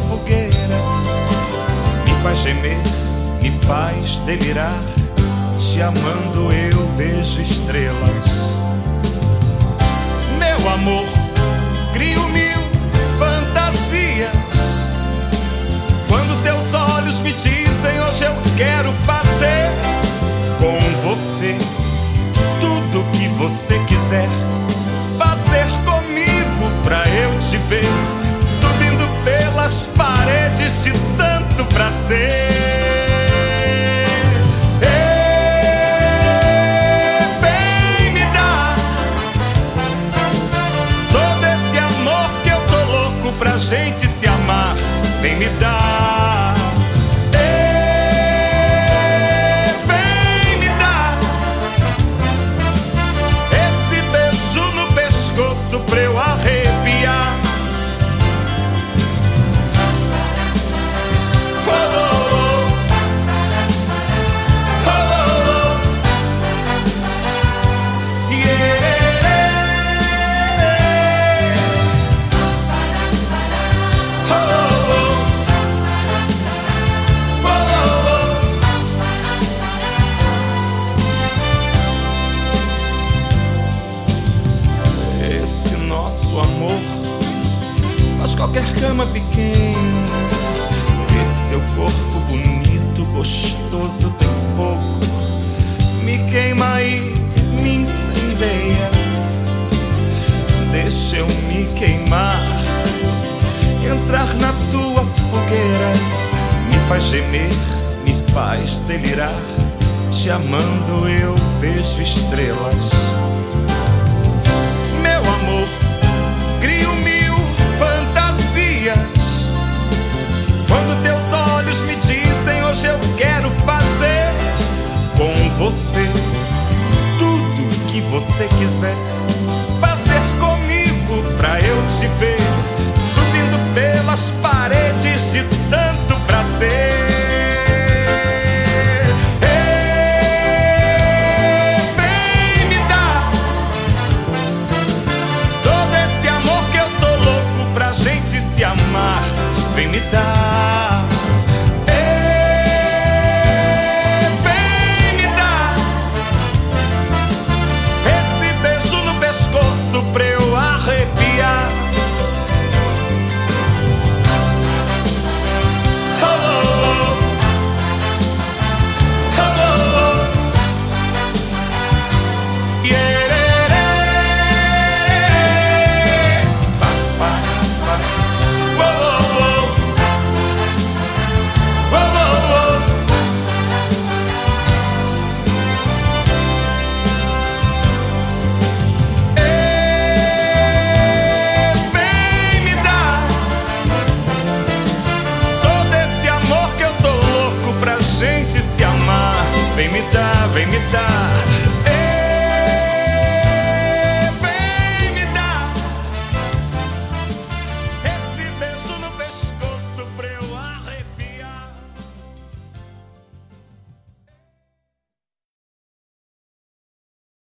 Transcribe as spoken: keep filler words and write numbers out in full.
fogueira, me faz gemer, me faz delirar. Te amando eu vejo estrelas. Meu amor, crio mil fantasias quando teus olhos me dizem hoje eu quero fazer com você tudo que você quiser fazer comigo pra eu te ver subindo pelas paredes de tanto prazer. Pra gente se amar, vem me dar. Ei, vem me dar esse beijo no pescoço pra eu arrepiar. Oh, oh, oh. Oh, oh, oh. Yeah. Amor faz qualquer cama pequena. Esse teu corpo bonito, gostoso, tem fogo, me queima e me incendeia. Deixa eu me queimar, entrar na tua fogueira, me faz gemer, me faz delirar. Te amando eu vejo estrelas. Meu amor, crio mil fantasias quando teus olhos me dizem hoje eu quero fazer com você tudo que você quiser fazer comigo pra eu te ver subindo pelas paredes de tanto prazer. Se amar, vem me dar. Ei, vem me dar esse beijo no pescoço pra eu arrepiar. Oh, oh, oh. Oh, oh, oh. Yeah. Vem me dar, vem me dar.